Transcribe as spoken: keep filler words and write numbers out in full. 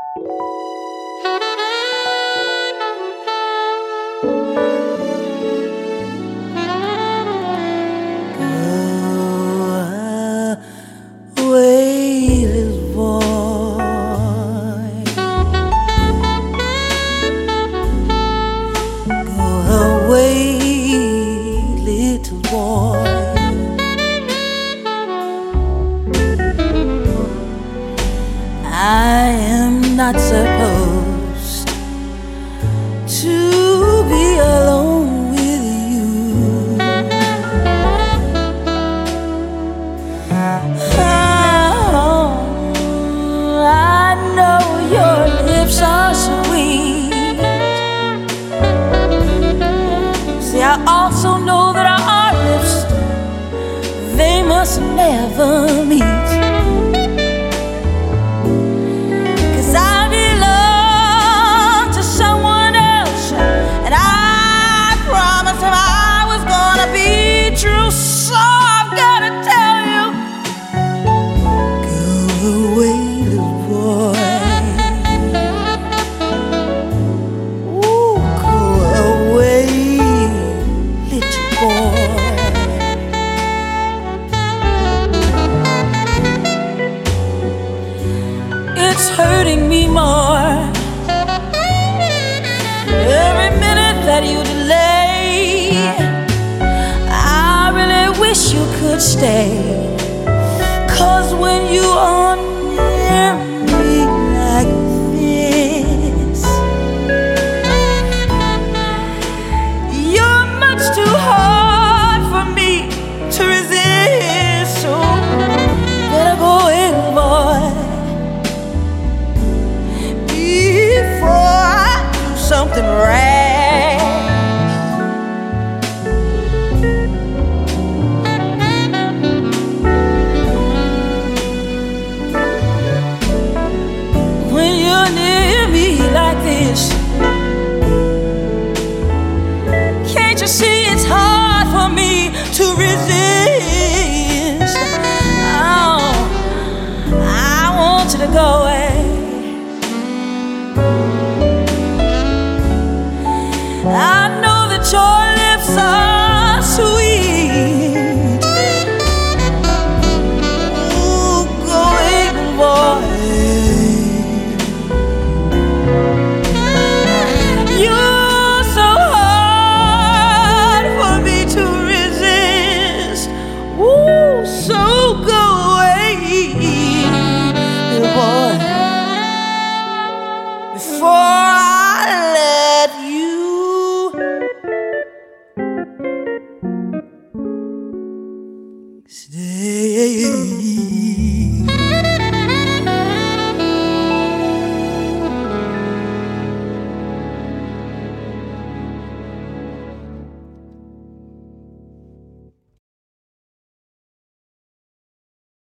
away, little boy. Go away, little boy. I am not supposed to be alone with you. Oh, I know your lips are sweet. See, I also know that our lips, they must never meet. It's hurting me more every minute that you delay. I really wish you could stay, 'cause when you are near me like this, you're much too hard for me to resist. So better go in, boy, something rash. When you're near me like this, can't you see it's hard for me to resist? Oh, I want you to go away. I know that your lips are sweet. Ooh, go away, boy. You're so hard for me to resist. Ooh, so go away, little boy, before I let you stay.